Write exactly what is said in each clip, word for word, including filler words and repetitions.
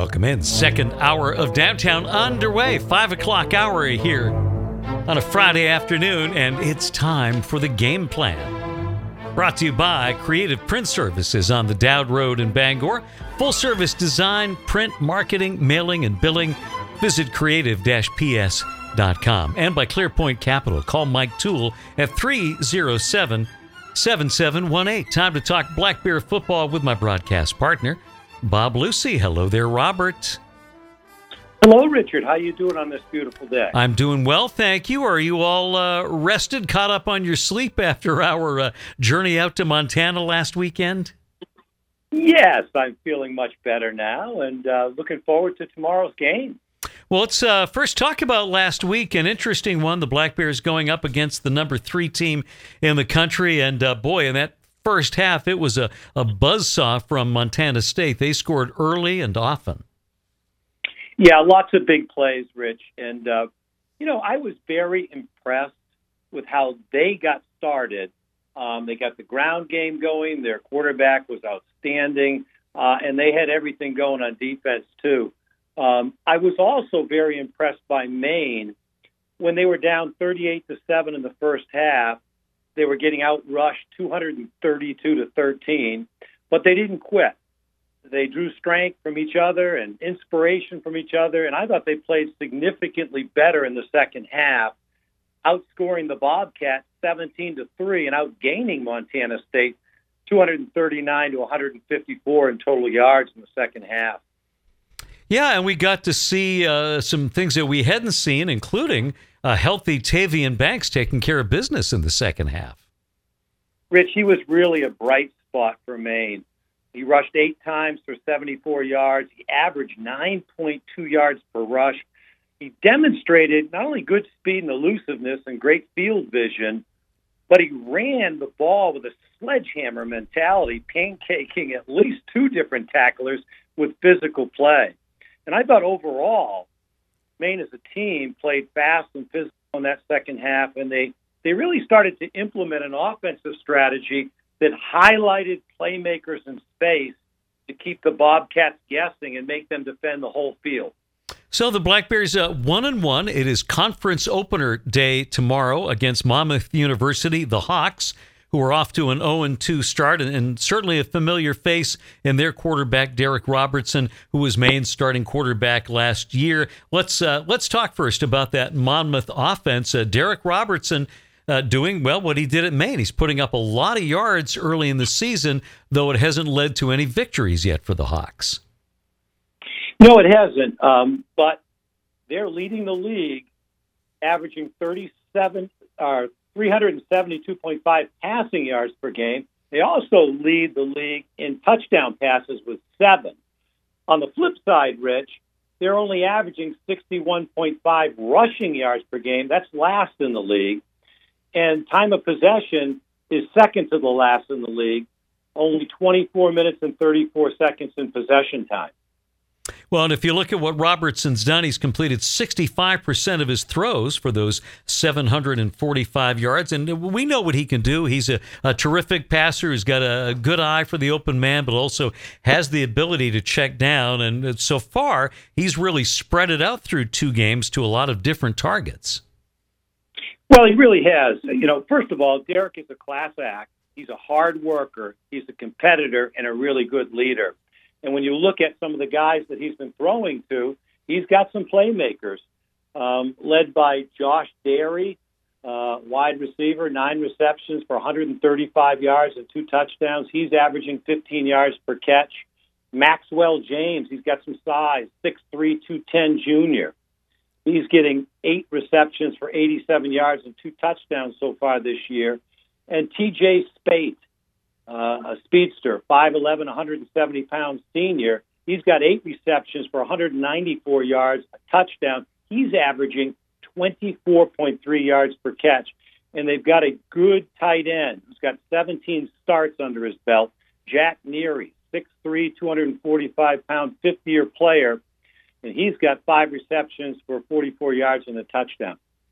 Welcome in. Second hour of Downtown underway. Five o'clock hour here on a Friday afternoon, and it's time for the game plan. Brought to you by Creative Print Services on the Dowd Road in Bangor. Full service design, print, marketing, mailing, and billing. Visit creative dash p s dot com. And by ClearPoint Capital. Call Mike Toole at three oh seven, seven seven one eight. Time to talk Black Bear football with my broadcast partner, Bob Lucy. Hello there, Robert. Hello, Richard. How you doing on this beautiful day? I'm doing well, thank you. Are you all uh, rested, caught up on your sleep after our uh, journey out to Montana last weekend? Yes, I'm feeling much better now and uh, looking forward to tomorrow's game. Well, let's uh, first talk about last week. An interesting one. The Black Bears going up against the number three team in the country. And, uh, boy, in that first half, it was a, a buzzsaw from Montana State. They scored early and often. Yeah, lots of big plays, Rich. And, uh, you know, I was very impressed with how they got started. Um, they got the ground game going. Their quarterback was outstanding. Uh, and they had everything going on defense, too. Um, I was also very impressed by Maine. When they were down thirty-eight to seven in the first half, they were getting outrushed two thirty-two to thirteen, but they didn't quit. They drew strength from each other and inspiration from each other, and I thought they played significantly better in the second half, outscoring the Bobcats seventeen to three and outgaining Montana State two thirty-nine to one fifty-four in total yards in the second half. Yeah, and we got to see uh, some things that we hadn't seen, including a healthy Tavian Banks taking care of business in the second half. Rich, he was really a bright spot for Maine. He rushed eight times for seventy-four yards. He averaged nine point two yards per rush. He demonstrated not only good speed and elusiveness and great field vision, but he ran the ball with a sledgehammer mentality, pancaking at least two different tacklers with physical play. And I thought overall, Maine as a team played fast and physical in that second half, and they, they really started to implement an offensive strategy that highlighted playmakers in space to keep the Bobcats guessing and make them defend the whole field. So the Black Bears uh, one and one. It is conference opener day tomorrow against Monmouth University, the Hawks, who are off to an oh and two start, and, and certainly a familiar face in their quarterback, Derek Robertson, who was Maine's starting quarterback last year. Let's uh, let's talk first about that Monmouth offense. Uh, Derek Robertson uh, doing, well, what he did at Maine. He's putting up a lot of yards early in the season, though it hasn't led to any victories yet for the Hawks. No, it hasn't, um, but they're leading the league, averaging thirty-seven or three seventy-two point five passing yards per game. They also lead the league in touchdown passes with seven. On the flip side, Rich, they're only averaging sixty-one point five rushing yards per game. That's last in the league. And time of possession is second to the last in the league, only twenty-four minutes and thirty-four seconds in possession time. Well, and if you look at what Robertson's done, he's completed sixty-five percent of his throws for those seven hundred forty-five yards. And we know what he can do. He's a, a terrific passer who's got a good eye for the open man, but also has the ability to check down. And so far, he's really spread it out through two games to a lot of different targets. Well, he really has. You know, first of all, Derek is a class act. He's a hard worker. He's a competitor and a really good leader. And when you look at some of the guys that he's been throwing to, he's got some playmakers, um, led by Josh Derry, uh, wide receiver, nine receptions for one thirty-five yards and two touchdowns. He's averaging fifteen yards per catch. Maxwell James, he's got some size, six three, two ten junior. He's getting eight receptions for eighty-seven yards and two touchdowns so far this year. And T J Spate, Uh, a speedster, five eleven, one seventy pounds senior. He's got eight receptions for one ninety-four yards, a touchdown. He's averaging twenty-four point three yards per catch. And they've got a good tight end who's got seventeen starts under his belt, Jack Neary, six three, two forty-five pound, fifth-year player. And he's got five receptions for forty-four yards and a touchdown.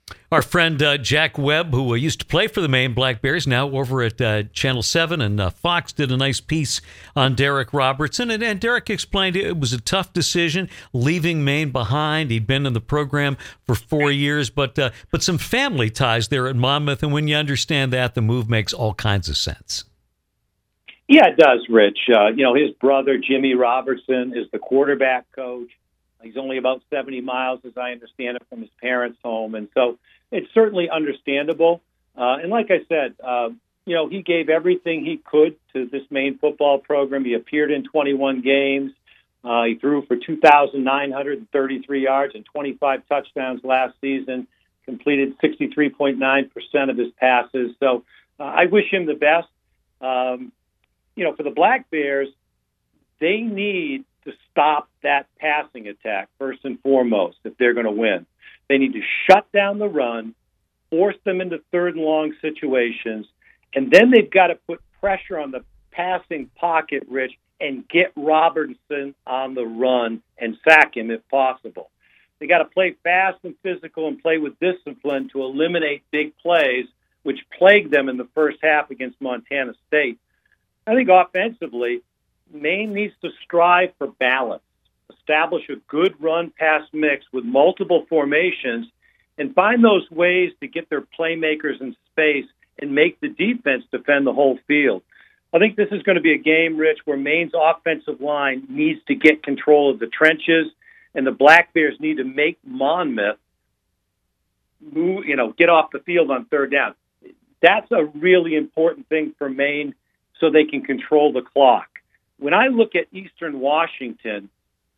Our friend uh, Jack Webb, who uh, used to play for the Maine Black Bears, now over at uh, Channel seven and uh, Fox, did a nice piece on Derek Robertson. And, and Derek explained it was a tough decision, leaving Maine behind. He'd been in the program for four years, but uh, but some family ties there at Monmouth. And when you understand that, the move makes all kinds of sense. Yeah, it does, Rich. Uh, you know, his brother, Jimmy Robertson, is the quarterback coach. He's only about seventy miles, as I understand it, from his parents' home. And so it's certainly understandable. Uh, and like I said, uh, you know, he gave everything he could to this Maine football program. He appeared in twenty-one games. Uh, he threw for two thousand nine hundred thirty-three yards and twenty-five touchdowns last season, completed sixty-three point nine percent of his passes. So uh, I wish him the best. Um, you know, for the Black Bears, they need to stop that passing attack first and foremost if they're going to win. They need to shut down the run, force them into third and long situations, and then they've got to put pressure on the passing pocket, Rich, and get Robertson on the run and sack him if possible. They got to play fast and physical and play with discipline to eliminate big plays, which plagued them in the first half against Montana State. I think offensively, Maine needs to strive for balance, establish a good run-pass mix with multiple formations, and find those ways to get their playmakers in space and make the defense defend the whole field. I think this is going to be a game, Rich, where Maine's offensive line needs to get control of the trenches, and the Black Bears need to make Monmouth move, you know, get off the field on third down. That's a really important thing for Maine so they can control the clock. When I look at Eastern Washington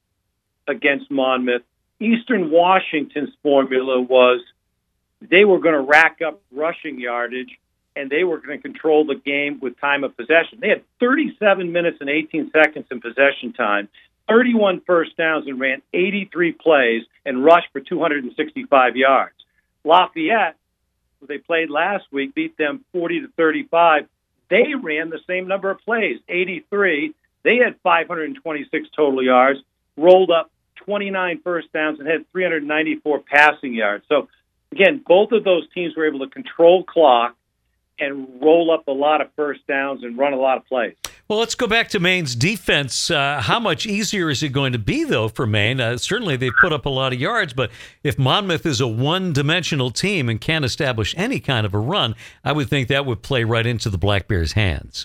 against Monmouth, Eastern Washington's formula was they were going to rack up rushing yardage and they were going to control the game with time of possession. They had thirty-seven minutes and eighteen seconds in possession time, thirty-one first downs, and ran eighty-three plays and rushed for two hundred sixty-five yards. Lafayette, who they played last week, beat them forty to thirty-five. They ran the same number of plays, eighty-three. They had five hundred twenty-six total yards, rolled up twenty-nine first downs, and had three hundred ninety-four passing yards. So, again, both of those teams were able to control clock and roll up a lot of first downs and run a lot of plays. Well, let's go back to Maine's defense. Uh, how much easier is it going to be, though, for Maine? Uh, certainly they've put up a lot of yards, but if Monmouth is a one-dimensional team and can't establish any kind of a run, I would think that would play right into the Black Bears' hands.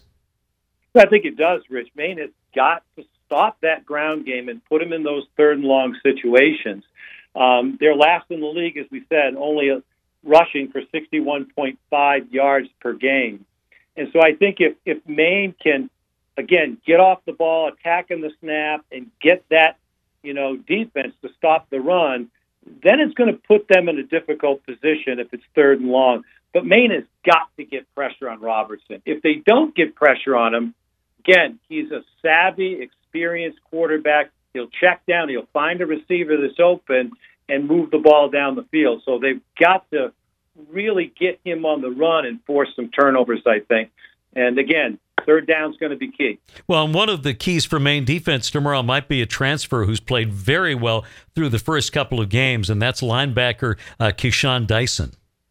I think it does, Rich. Maine has got to stop that ground game and put them in those third and long situations. Um, they're last in the league, as we said, only a, rushing for sixty-one point five yards per game. And so I think if, if Maine can, again, get off the ball, attack in the snap, and get that, you know, defense to stop the run, then it's going to put them in a difficult position if it's third and long. But Maine has got to get pressure on Robertson. If they don't get pressure on him, again, he's a savvy, experienced quarterback. He'll check down. He'll find a receiver that's open and move the ball down the field. So they've got to really get him on the run and force some turnovers, I think. And again, third down's going to be key. Well, and one of the keys for Maine defense tomorrow might be a transfer who's played very well through the first couple of games, and that's linebacker uh, Keyshawn Dyson.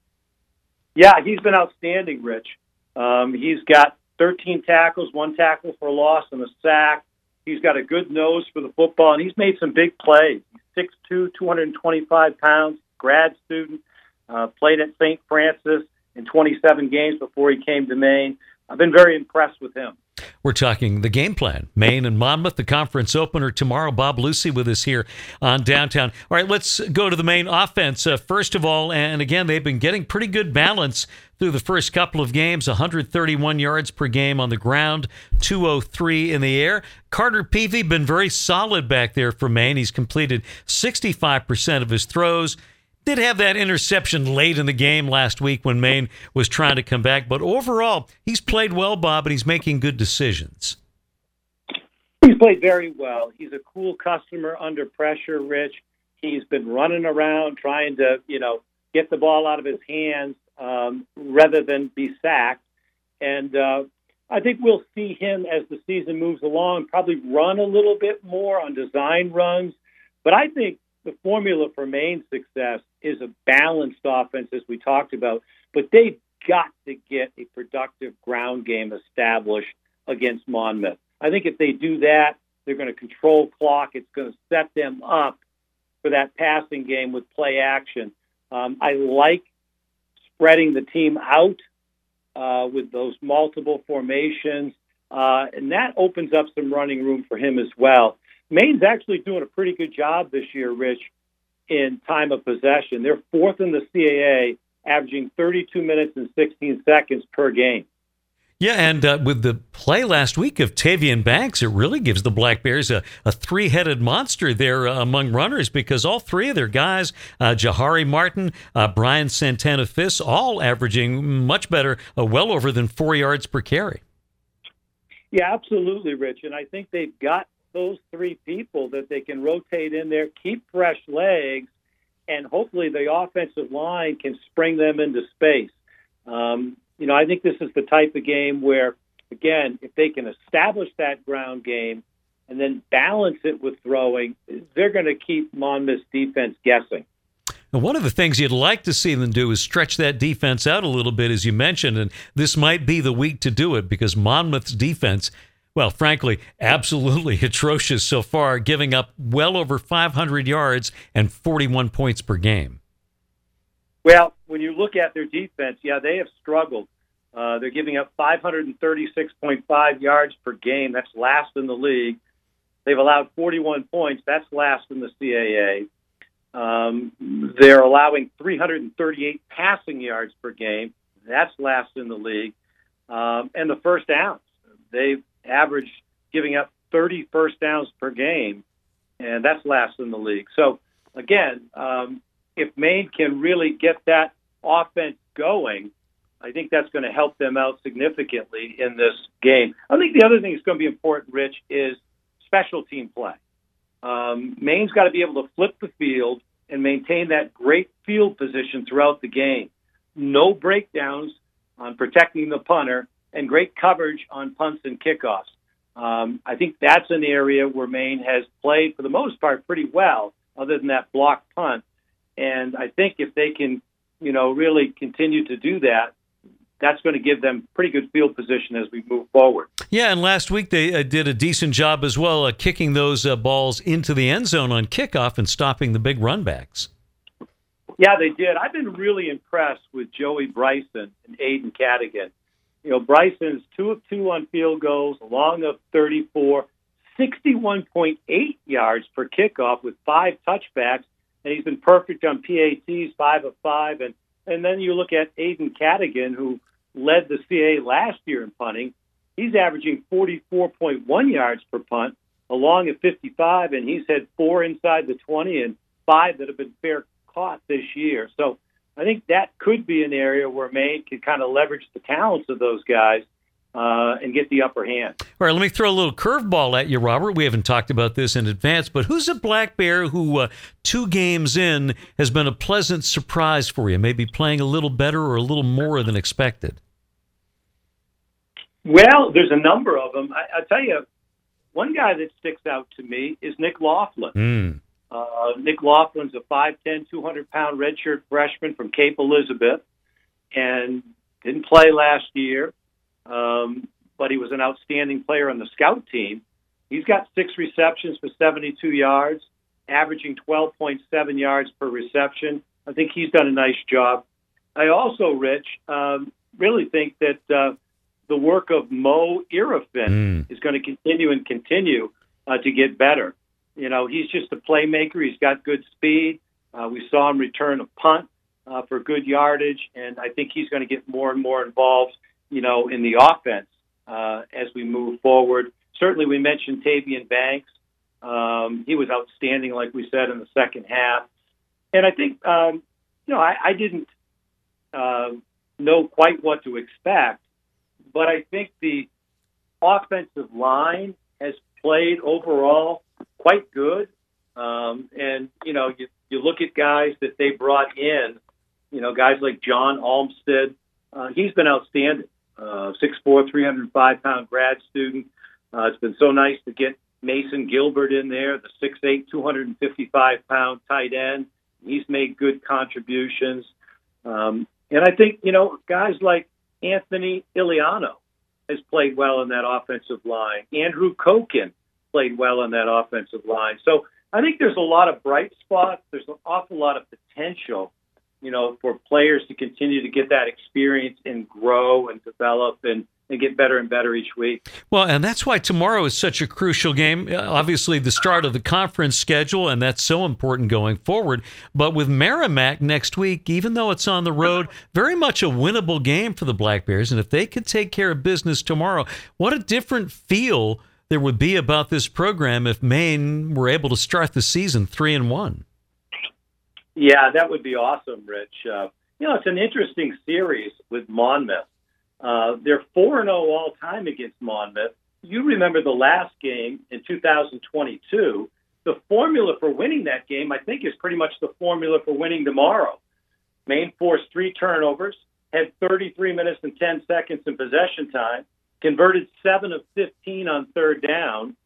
Yeah, he's been outstanding, Rich. Um, he's got thirteen tackles, one tackle for loss, and a sack. He's got a good nose for the football, and he's made some big plays. He's six two, two hundred twenty-five pounds, grad student, uh, played at Saint Francis in twenty-seven games before he came to Maine. I've been very impressed with him. We're talking the game plan. Maine and Monmouth, the conference opener tomorrow. Bob Lucy with us here on Downtown. All right, let's go to the Maine offense. Uh, first of all, and again, they've been getting pretty good balance through the first couple of games, one hundred thirty-one yards per game on the ground, two oh three in the air. Carter Peavy been very solid back there for Maine. He's completed sixty-five percent of his throws. Did have that interception late in the game last week when Maine was trying to come back. But overall, he's played well, Bob, and he's making good decisions. He's played very well. He's a cool customer under pressure, Rich. He's been running around trying to, you know, get the ball out of his hands um, rather than be sacked. And uh, I think we'll see him as the season moves along probably run a little bit more on design runs. But I think the formula for Maine's success is a balanced offense, as we talked about, but they've got to get a productive ground game established against Monmouth. I think if they do that, they're going to control clock. It's going to set them up for that passing game with play action. Um, I like spreading the team out uh, with those multiple formations, uh, and that opens up some running room for him as well. Maine's actually doing a pretty good job this year, Rich, in time of possession. They're fourth in the C A A, averaging thirty-two minutes and sixteen seconds per game. Yeah, and uh, with the play last week of Tavian Banks, it really gives the Black Bears a, a three-headed monster there uh, among runners, because all three of their guys, uh, Jahari Martin, uh, Brian Santana-Fiss, all averaging much better, uh, well over than four yards per carry. Yeah, absolutely, Rich. And I think they've got those three people that they can rotate in there, keep fresh legs, and hopefully the offensive line can spring them into space. Um, you know, I think this is the type of game where, again, if they can establish that ground game and then balance it with throwing, they're going to keep Monmouth's defense guessing. And one of the things you'd like to see them do is stretch that defense out a little bit, as you mentioned, and this might be the week to do it, because Monmouth's defense, well, frankly, absolutely atrocious so far, giving up well over five hundred yards and forty-one points per game. Well, when you look at their defense, yeah, they have struggled. Uh, they're giving up five hundred thirty-six point five yards per game. That's last in the league. They've allowed forty-one points. That's last in the C A A. Um, they're allowing three hundred thirty-eight passing yards per game. That's last in the league. Um, and the first downs, they've averaged giving up thirty first downs per game, and that's last in the league. So, again, um, if Maine can really get that offense going, I think that's going to help them out significantly in this game. I think the other thing that's going to be important, Rich, is special team play. Um, Maine's got to be able to flip the field and maintain that great field position throughout the game. No breakdowns on protecting the punter, and great coverage on punts and kickoffs. Um, I think that's an area where Maine has played, for the most part, pretty well, other than that blocked punt. And I think if they can, you know, really continue to do that, that's going to give them pretty good field position as we move forward. Yeah, and last week they uh, did a decent job as well, uh, kicking those uh, balls into the end zone on kickoff and stopping the big runbacks. Yeah, they did. I've been really impressed with Joey Bryson and Aiden Cadigan. You know, Bryson's two of two on field goals, long of thirty-four, sixty-one point eight yards per kickoff with five touchbacks, and he's been perfect on P A Ts, five of five. And, and then you look at Aiden Cadigan, who led the C A A last year in punting. He's averaging forty-four point one yards per punt, along at fifty-five, and he's had four inside the twenty and five that have been fair caught this year. So I think that could be an area where Maine can kind of leverage the talents of those guys uh, and get the upper hand. All right, let me throw a little curveball at you, Robert. We haven't talked about this in advance, but who's a Black Bear who uh, two games in has been a pleasant surprise for you, maybe playing a little better or a little more than expected? Well, there's a number of them. I, I'll tell you, one guy that sticks out to me is Nick Laughlin. Mm. Uh, Nick Laughlin's a five ten, two hundred pound redshirt freshman from Cape Elizabeth, and didn't play last year, um, but he was an outstanding player on the scout team. He's got six receptions for seventy-two yards, averaging twelve point seven yards per reception. I think he's done a nice job. I also, Rich, um, really think that uh, the work of Mo Irafin mm. is going to continue and continue uh, to get better. You know, he's just a playmaker. He's got good speed. Uh, we saw him return a punt uh, for good yardage, and I think he's going to get more and more involved, you know, in the offense uh, as we move forward. Certainly, we mentioned Tavian Banks. Um, he was outstanding, like we said, in the second half. And I think, um, you know, I, I didn't uh, know quite what to expect, but I think the offensive line has played overall quite good. Um, and, you know, you, you look at guys that they brought in, you know, guys like John Olmstead. Uh, he's been outstanding. Uh, six foot four, three hundred five pound grad student. Uh, it's been so nice to get, Mason Gilbert in there, the six eight, two hundred fifty-five pound tight end. He's made good contributions. Um, and I think, you know, guys like Anthony Iliano has played well in that offensive line. Andrew Koken played well in that offensive line. So I think there's a lot of bright spots. There's an awful lot of potential, you know, for players to continue to get that experience and grow and develop and, and get better and better each week. Well, and that's why tomorrow is such a crucial game. Obviously, the start of the conference schedule, and that's so important going forward. But with Merrimack next week, even though it's on the road, very much a winnable game for the Black Bears. And if they could take care of business tomorrow, what a different feel there would be about this program if Maine were able to start the season three and one. Yeah, that would be awesome, Rich. Uh, you know, it's an interesting series with Monmouth. Uh, they're four and oh all-time against Monmouth. You remember the last game in two thousand twenty-two. The formula for winning that game, I think, is pretty much the formula for winning tomorrow. Maine forced three turnovers, had thirty-three minutes and ten seconds in possession time, converted seven of fifteen on third down,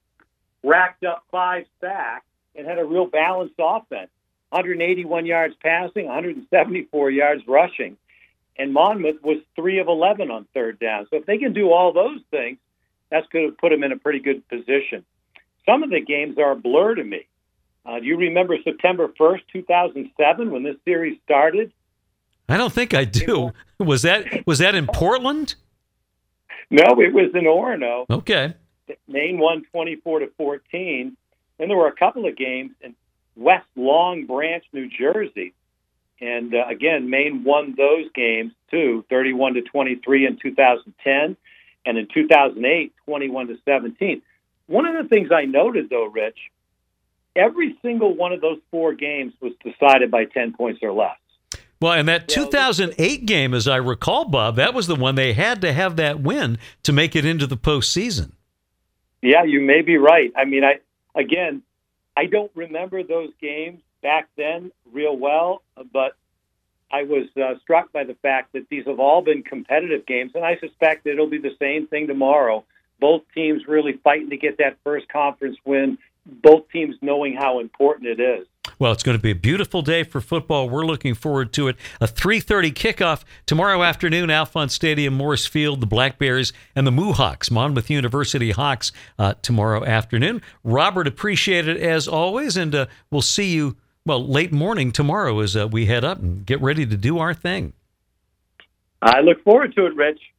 racked up five sacks, and had a real balanced offense. one hundred eighty-one yards passing, one hundred seventy-four yards rushing. And Monmouth was three of eleven on third down. So if they can do all those things, that's going to put them in a pretty good position. Some of the games are a blur to me. Uh, do you remember September first, two thousand seven, when this series started? I don't think I do. Was that was that in Portland? No, it was in Orono. Okay. Maine won twenty-four to fourteen. Then there were a couple of games in West Long Branch, New Jersey. And uh, again, Maine won those games too, thirty-one to twenty-three in two thousand ten, and in two thousand eight, twenty-one to seventeen. One of the things I noted, though, Rich, every single one of those four games was decided by ten points or less. Well, and that two thousand eight game, as I recall, Bob, that was the one they had to have that win to make it into the postseason. Yeah, you may be right. I mean, I again, I don't remember those games back then real well, but I was uh, struck by the fact that these have all been competitive games, and I suspect that it'll be the same thing tomorrow. Both teams really fighting to get that first conference win, both teams knowing how important it is. Well, it's going to be a beautiful day for football. We're looking forward to it. A three thirty kickoff tomorrow afternoon, Alphonse Stadium, Morris Field, the Black Bears and the Mohawks, Monmouth University Hawks, uh, tomorrow afternoon. Robert, appreciate it as always, and uh, we'll see you, well, late morning tomorrow as uh, we head up and get ready to do our thing. I look forward to it, Rich.